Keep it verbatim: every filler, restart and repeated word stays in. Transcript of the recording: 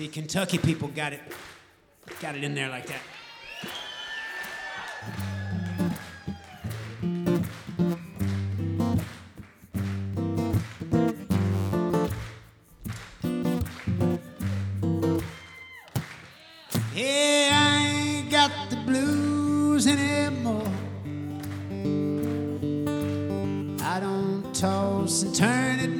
See, Kentucky people got it, got it in there like that. Yeah, I ain't got the blues anymore. I don't toss and turn it